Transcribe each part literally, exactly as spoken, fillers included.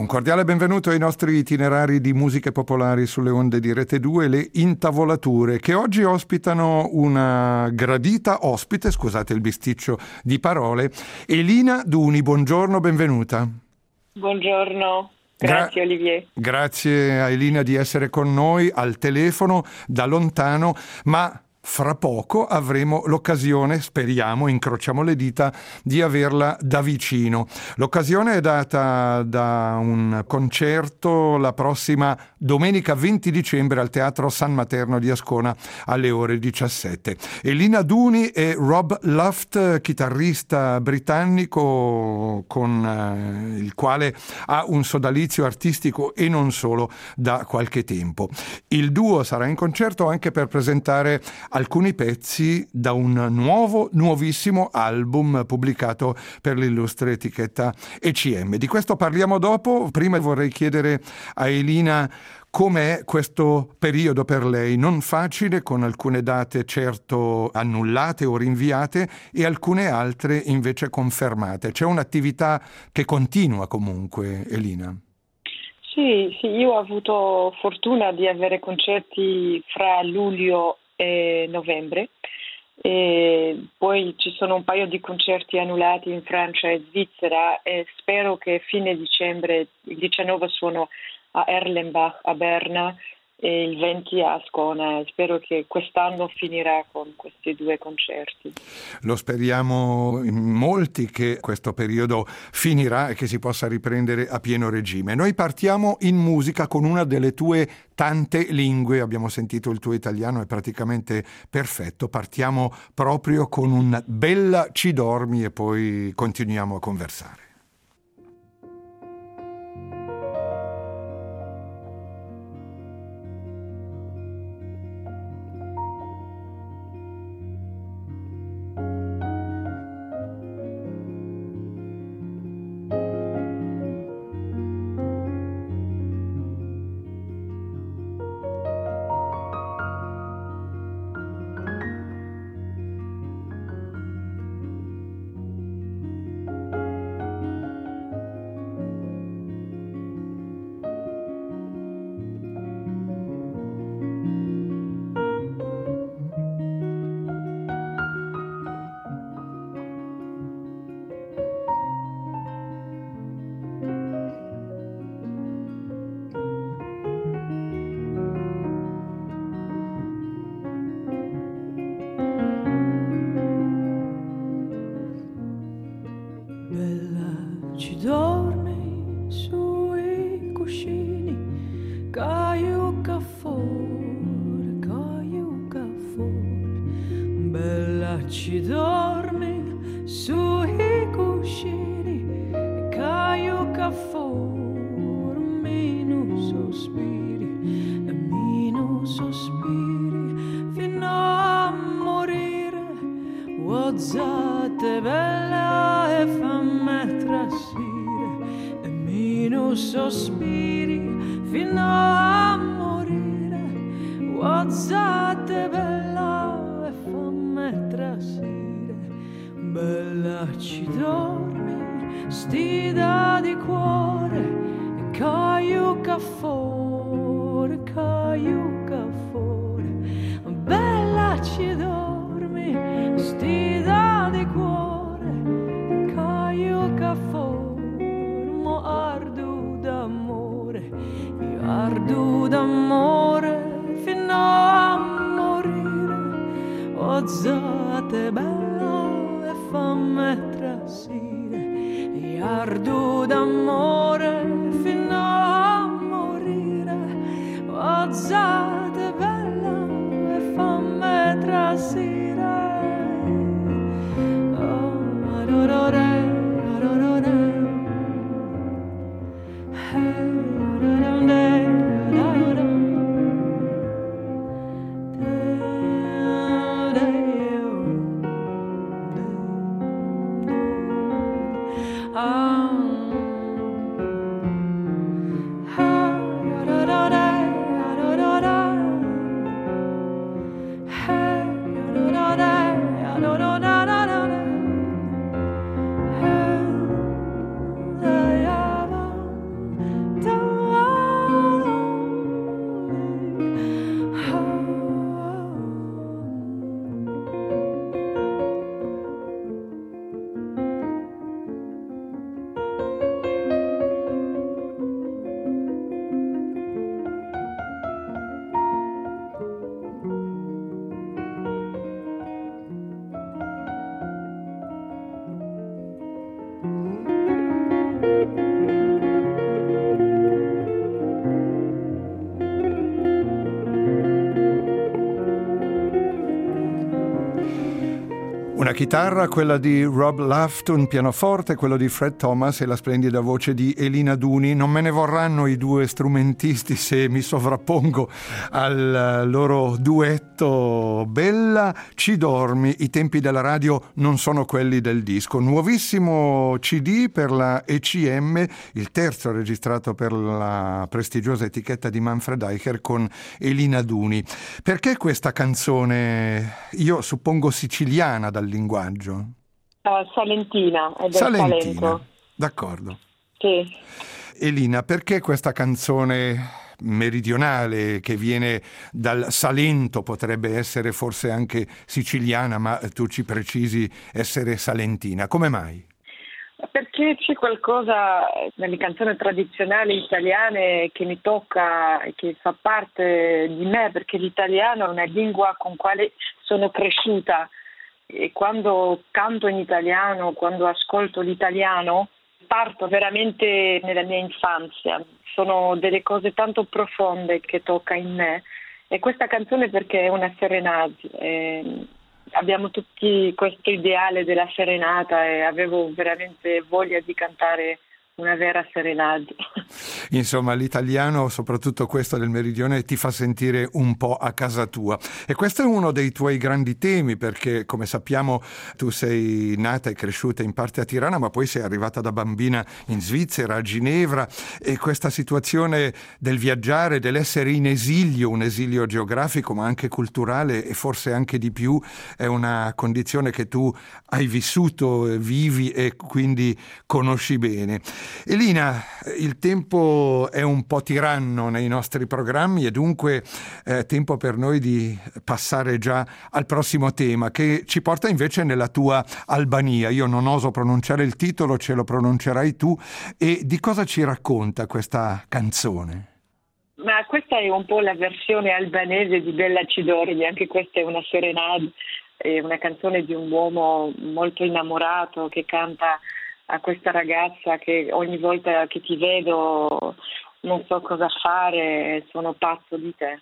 cordiale benvenuto ai nostri itinerari di musiche popolari sulle onde di Rete due, le Intavolature, che oggi ospitano una gradita ospite, scusate il bisticcio di parole, Elina Duni. Buongiorno, benvenuta. Buongiorno, grazie Gra- Olivier. Grazie a Elina di essere con noi al telefono da lontano, ma fra poco avremo l'occasione, speriamo, incrociamo le dita, di averla da vicino. L'occasione è data da un concerto la prossima domenica venti dicembre al Teatro San Materno di Ascona alle ore diciassette. Elina Duni e Rob Luft, chitarrista britannico con eh, il quale ha un sodalizio artistico e non solo da qualche tempo. Il duo sarà in concerto anche per presentare alcuni pezzi da un nuovo, nuovissimo album pubblicato per l'illustre etichetta E C M. Di questo parliamo dopo. Prima vorrei chiedere a Elina com'è questo periodo per lei, non facile, con alcune date certo annullate o rinviate e alcune altre invece confermate. C'è un'attività che continua comunque, Elina? Sì, sì, io ho avuto fortuna di avere concerti fra luglio e novembre, e poi ci sono un paio di concerti annullati in Francia e Svizzera e spero che fine dicembre, il diciannove suono a Erlenbach a Berna e il venti a Ascona. Spero che quest'anno finirà con questi due concerti. Lo speriamo in molti che questo periodo finirà e che si possa riprendere a pieno regime. Noi partiamo in musica con una delle tue tante lingue. Abbiamo sentito il tuo italiano, è praticamente perfetto. Partiamo proprio con un Bella ci dormi e poi continuiamo a conversare. Ci dormi sui cuscini, caiuca fuori, meno sospiri, e meno sospiri, fino a morire. Ozzate bella e fammi trasire, e meno sospiri, fino a morire. Ozzate bella e fammi trasire. Bella ci dormi, stida di cuore, e caiuca fuori, caiuca fuori. Bella ci dormi, stida di cuore, e caiuca fuori. Mo ardu d'amore, io ardu d'amore fino a morire. Ozzate bella, fammi trasire, e ardu d'amore fino a morire. Ozzate bella e fammi trasire. Oh, adorore, adorore. Hey, adorore, adorore. Oh Una chitarra, quella di Rob Luft, un pianoforte, quello di Fred Thomas e la splendida voce di Elina Duni. Non me ne vorranno i due strumentisti se mi sovrappongo al loro duetto. Bella, ci dormi, i tempi della radio non sono quelli del disco. Nuovissimo C D per la E C M, il terzo registrato per la prestigiosa etichetta di Manfred Eicher con Elina Duni. Perché questa canzone, io suppongo siciliana dal linguaggio? Uh, Salentina, è del Salentina, Salento. d'accordo. Sì. Elina, perché questa canzone meridionale che viene dal Salento, potrebbe essere forse anche siciliana, ma tu ci precisi essere salentina, come mai? Perché c'è qualcosa nelle canzoni tradizionali italiane che mi tocca e che fa parte di me, perché l'italiano è una lingua con quale sono cresciuta. E quando canto in italiano, quando ascolto l'italiano, parto veramente nella mia infanzia. Sono delle cose tanto profonde che tocca in me. E questa canzone perché è una serenata. Eh, abbiamo tutti questo ideale della serenata e avevo veramente voglia di cantare una vera serenata. Insomma, l'italiano, soprattutto questo del meridione, ti fa sentire un po' a casa tua. E questo è uno dei tuoi grandi temi, perché come sappiamo tu sei nata e cresciuta in parte a Tirana, ma poi sei arrivata da bambina in Svizzera, a Ginevra, e questa situazione del viaggiare, dell'essere in esilio, un esilio geografico ma anche culturale e forse anche di più, è una condizione che tu hai vissuto, vivi e quindi conosci bene. Elina, il tempo è un po' tiranno nei nostri programmi e dunque è tempo per noi di passare già al prossimo tema, che ci porta invece nella tua Albania. Io non oso pronunciare il titolo, ce lo pronuncerai tu. E di cosa ci racconta questa canzone? Ma questa è un po' la versione albanese di Bella ci dormi, anche questa è una serenata, è una canzone di un uomo molto innamorato che canta a questa ragazza che ogni volta che ti vedo non so cosa fare, sono pazzo di te.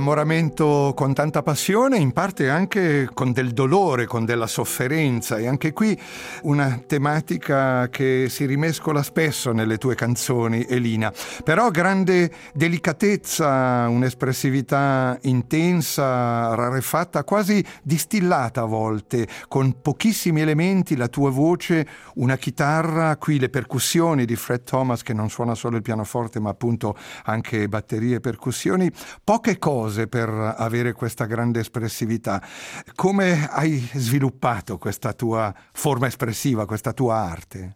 innamoramento con tanta passione, in parte anche con del dolore, con della sofferenza, e anche qui una tematica che si rimescola spesso nelle tue canzoni, Elina. Però grande delicatezza, un'espressività intensa, rarefatta, quasi distillata a volte, con pochissimi elementi, la tua voce, una chitarra, qui le percussioni di Fred Thomas che non suona solo il pianoforte ma appunto anche batterie e percussioni, poche cose per avere questa grande espressività. Come hai sviluppato questa tua forma espressiva, questa tua arte?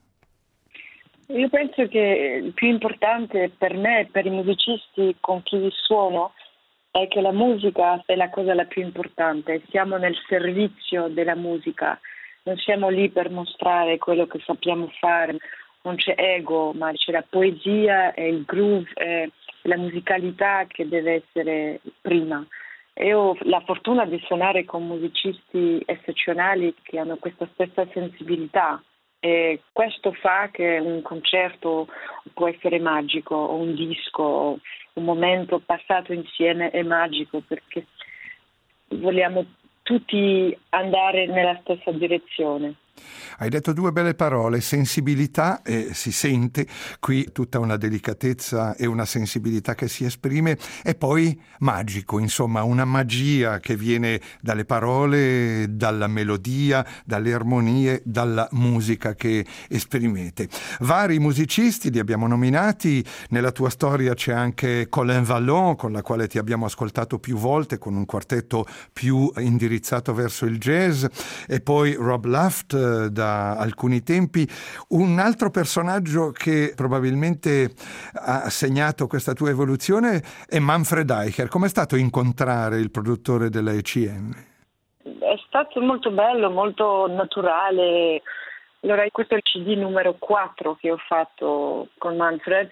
Io penso che il più importante per me e per i musicisti con chi suono è che la musica è la cosa la più importante. Siamo nel servizio della musica, non siamo lì per mostrare quello che sappiamo fare, non c'è ego, ma c'è la poesia e il groove e la musicalità che deve essere prima. E ho la fortuna di suonare con musicisti eccezionali che hanno questa stessa sensibilità, e questo fa che un concerto può essere magico, o un disco, o un momento passato insieme è magico, perché vogliamo tutti andare nella stessa direzione. Hai detto due belle parole, sensibilità, e si sente qui tutta una delicatezza e una sensibilità che si esprime, e poi magico, insomma una magia che viene dalle parole, dalla melodia, dalle armonie, dalla musica che esprimete. Vari musicisti li abbiamo nominati, nella tua storia c'è anche Colin Vallon, con la quale ti abbiamo ascoltato più volte, con un quartetto più indirizzato verso il jazz, e poi Rob Luft da alcuni tempi. Un altro personaggio che probabilmente ha segnato questa tua evoluzione è Manfred Eicher. Com'è stato incontrare il produttore della E C M? È stato molto bello, molto naturale. Allora, questo è il C D numero quattro che ho fatto con Manfred.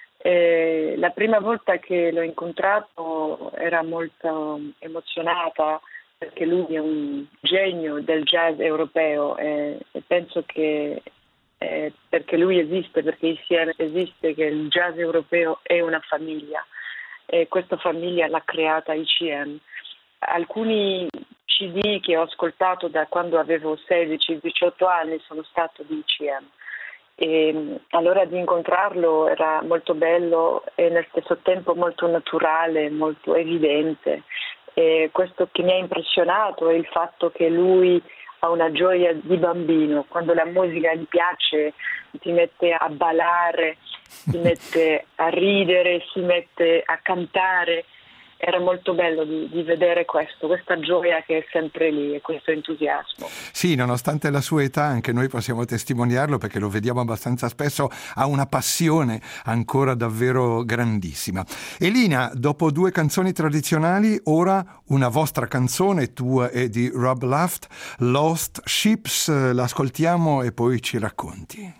E la prima volta che l'ho incontrato era molto emozionata, perché lui è un genio del jazz europeo, e, e penso che eh, perché lui esiste, perché insieme esiste, che il jazz europeo è una famiglia, e questa famiglia l'ha creata I C M. Alcuni C D che ho ascoltato da quando avevo sedici diciotto anni sono stati di I C M, e allora di incontrarlo era molto bello e nel stesso tempo molto naturale, molto evidente. E questo che mi ha impressionato è il fatto che lui ha una gioia di bambino. Quando la musica gli piace si mette a ballare, si mette a ridere, si mette a cantare. Era molto bello di, di vedere questo, questa gioia che è sempre lì e questo entusiasmo. Sì, nonostante la sua età, anche noi possiamo testimoniarlo, perché lo vediamo abbastanza spesso, ha una passione ancora davvero grandissima. Elina, dopo due canzoni tradizionali, ora una vostra canzone, tua e di Rob Luft, Lost Ships, l'ascoltiamo e poi ci racconti.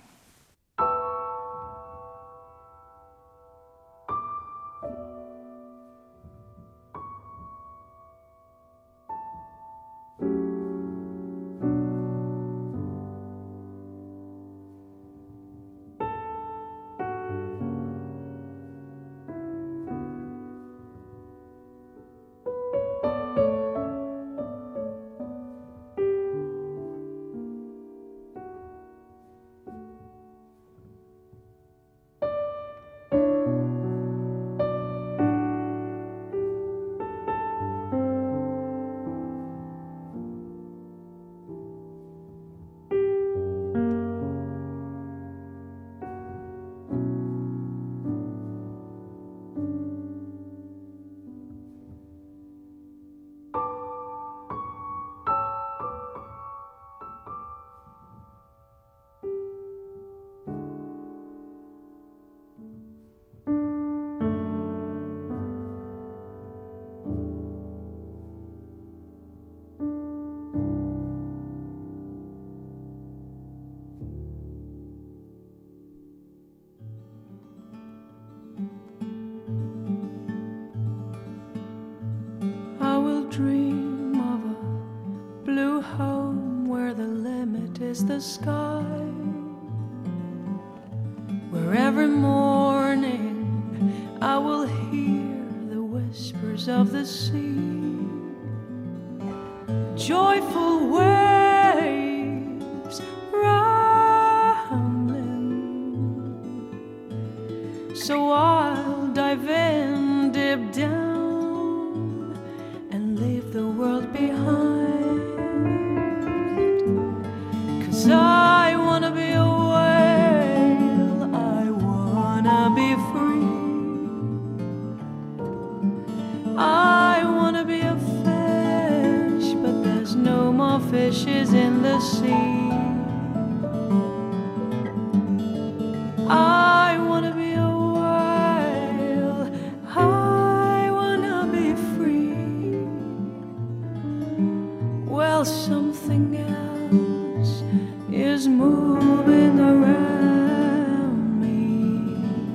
Dream of a blue home where the limit is the sky, where every morning I will hear the whispers of the sea, joyful waves rumbling. So I'll dive in, dip down, and leave the world behind. 'Cause I wanna be a whale, I wanna be free, I wanna be a fish, but there's no more fishes in the sea. I wanna be a whale, I wanna be free. Well, something else is moving around me.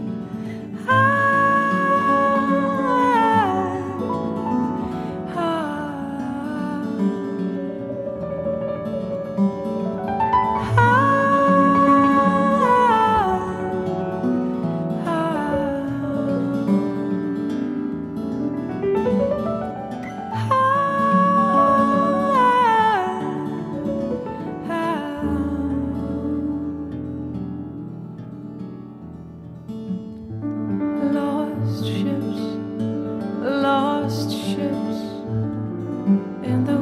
Lost ships, lost ships in the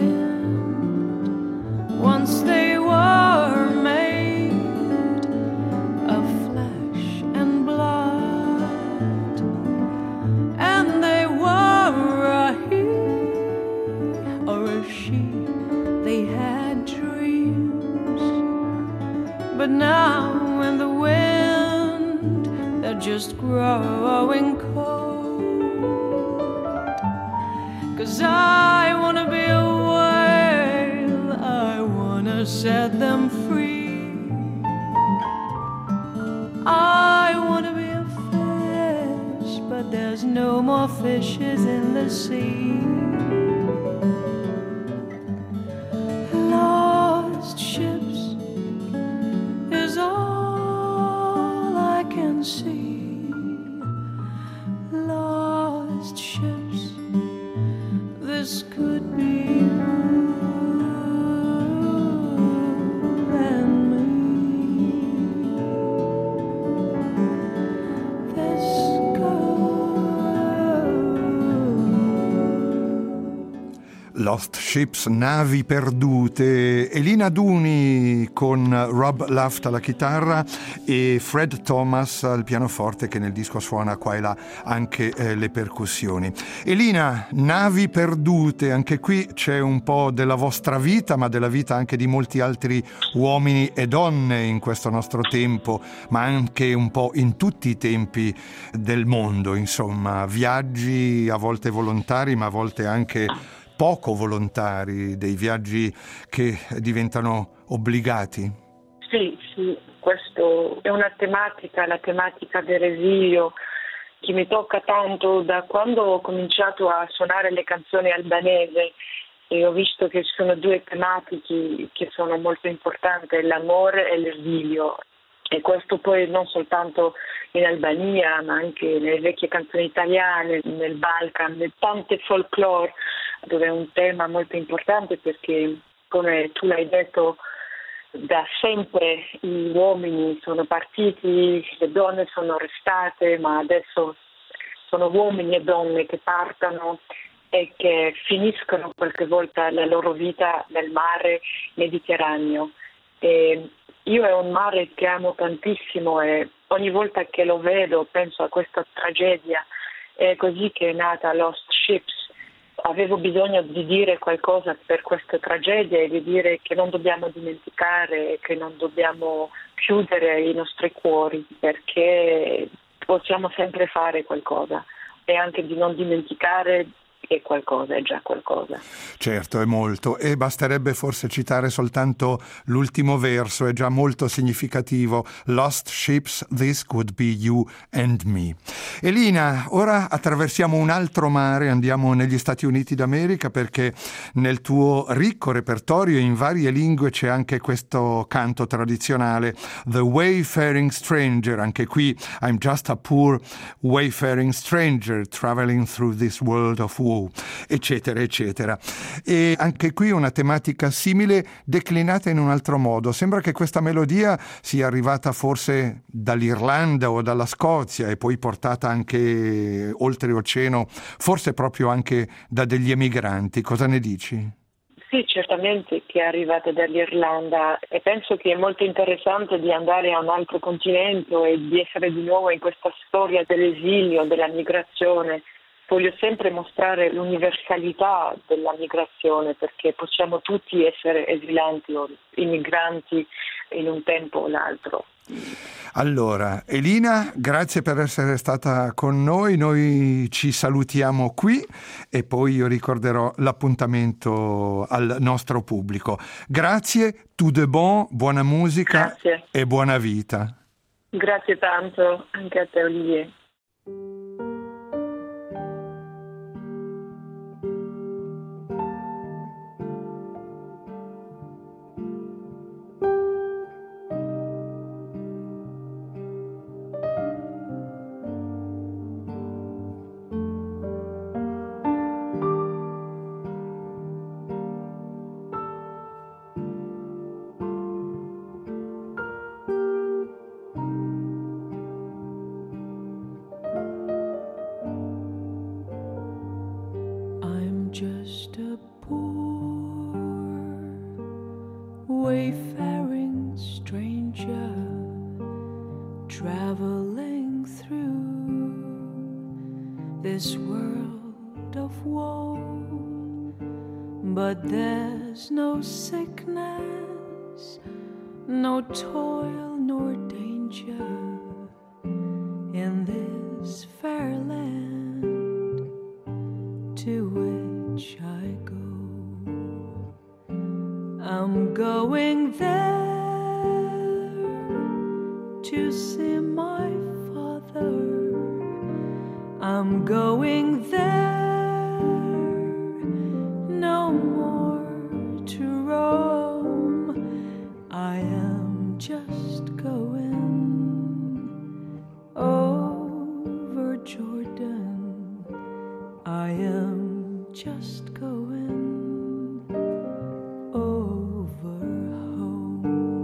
wind. Once they were made of flesh and blood, and they were a he or a she. They had dreams, but now in the wind they're just growing cold. 'Cause I wanna be a whale, I wanna set them free, I wanna be a fish, but there's no more fishes in the sea. Lost ships is all I can see. Lost ships, this could be you and me. This Lost Ships, navi perdute. Elina Duni con Rob Luft alla chitarra e Fred Thomas al pianoforte, che nel disco suona qua e là anche eh, le percussioni. Elina, navi perdute, anche qui c'è un po' della vostra vita, ma della vita anche di molti altri uomini e donne in questo nostro tempo, ma anche un po' in tutti i tempi del mondo, insomma, viaggi a volte volontari, ma a volte anche poco volontari, dei viaggi che diventano obbligati. Sì, sì, questa è una tematica, la tematica dell'esilio, che mi tocca tanto da quando ho cominciato a suonare le canzoni albanesi, e ho visto che ci sono due tematiche che sono molto importanti, l'amore e l'esilio. E questo poi non soltanto in Albania, ma anche nelle vecchie canzoni italiane, nel Balcan, nel tante folklore, dove è un tema molto importante perché, come tu l'hai detto, da sempre gli uomini sono partiti, le donne sono restate, ma adesso sono uomini e donne che partono e che finiscono qualche volta la loro vita nel mare Mediterraneo. E io è un mare che amo tantissimo e ogni volta che lo vedo penso a questa tragedia. È così che è nata Lost Ships. Avevo bisogno di dire qualcosa per questa tragedia e di dire che non dobbiamo dimenticare, che non dobbiamo chiudere i nostri cuori, perché possiamo sempre fare qualcosa, e anche di non dimenticare è qualcosa, è già qualcosa. Certo, è molto, e basterebbe forse citare soltanto l'ultimo verso, è già molto significativo. Lost ships, this could be you and me. Elina, ora attraversiamo un altro mare, andiamo negli Stati Uniti d'America, perché nel tuo ricco repertorio in varie lingue c'è anche questo canto tradizionale, The Wayfaring Stranger. Anche qui, I'm just a poor wayfaring stranger traveling through this world of woe, eccetera eccetera. E anche qui una tematica simile declinata in un altro modo. Sembra che questa melodia sia arrivata forse dall'Irlanda o dalla Scozia e poi portata anche oltreoceano, forse proprio anche da degli emigranti. Cosa ne dici? Sì, certamente che è arrivata dall'Irlanda, e penso che è molto interessante di andare a un altro continente e di essere di nuovo in questa storia dell'esilio, della migrazione. Voglio sempre mostrare l'universalità della migrazione, perché possiamo tutti essere esilanti o immigranti in un tempo o l'altro. Allora, Elina, grazie per essere stata con noi. Noi ci salutiamo qui e poi io ricorderò l'appuntamento al nostro pubblico. Grazie, tout de bon, buona musica. Grazie. E buona vita. Grazie tanto, anche a te, Olivier. Just a poor wayfaring stranger traveling through this world of woe, but there's no sickness, no toil nor danger in this fair land to which I go. I'm going there to see my father. I'm going there no more to roam. I am just going over Jordan. I am just going over home.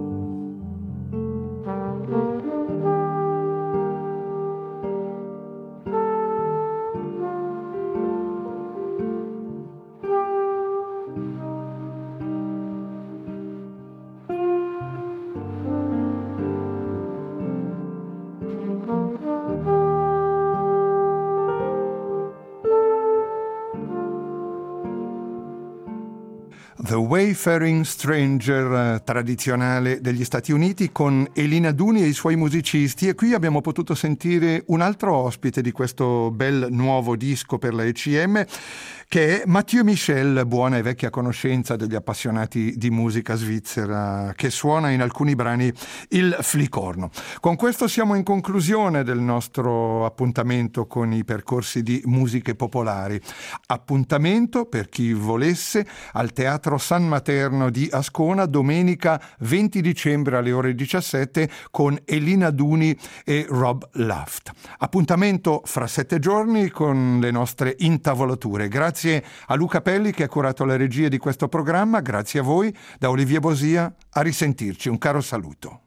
The Wayfaring Stranger, tradizionale degli Stati Uniti, con Elina Duni e i suoi musicisti. E qui abbiamo potuto sentire un altro ospite di questo bel nuovo disco per la E C M, che è Mathieu Michel, buona e vecchia conoscenza degli appassionati di musica svizzera, che suona in alcuni brani il flicorno. Con questo siamo in conclusione del nostro appuntamento con i percorsi di musiche popolari. Appuntamento, per chi volesse, al Teatro San Materno di Ascona domenica venti dicembre alle ore diciassette con Elina Duni e Rob Luft. Appuntamento fra sette giorni con le nostre intavolature. Grazie a Luca Pelli che ha curato le regie di questo programma, grazie a voi, da Olivier Bosia, a risentirci, un caro saluto.